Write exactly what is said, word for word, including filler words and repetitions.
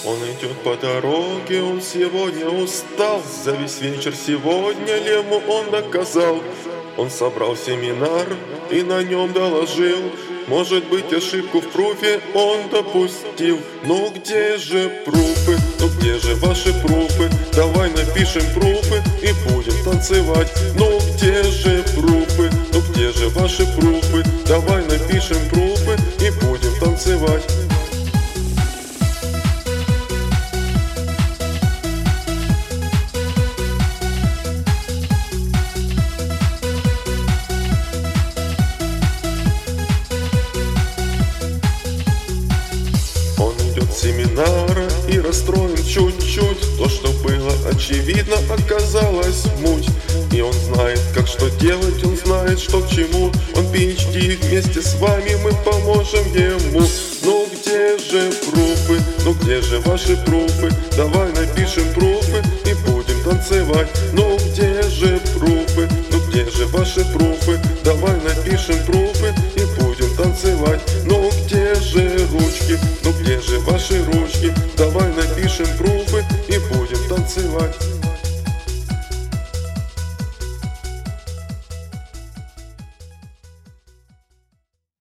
Он идет по дороге, он сегодня устал. За весь вечер сегодня Лему он доказал. Он собрал семинар и на нем доложил. Может быть, ошибку в пруфе он допустил. Ну где же пруфы? Ну где же ваши пруфы? Давай напишем пруфы и будем танцевать. Ну где же пруфы? Ну где же ваши пруфы? Давай напишем пруфы и будем танцевать. Семинара и расстроен чуть-чуть. То, что было очевидно, оказалось муть. И он знает, как что делать, он знает, что к чему. Он пи эйч ди, вместе с вами мы поможем ему. Ну где же пруфы? Ну где же ваши пруфы? Давай напишем пруфы и будем танцевать. Ну где же пруфы? Ну где же ваши пруфы?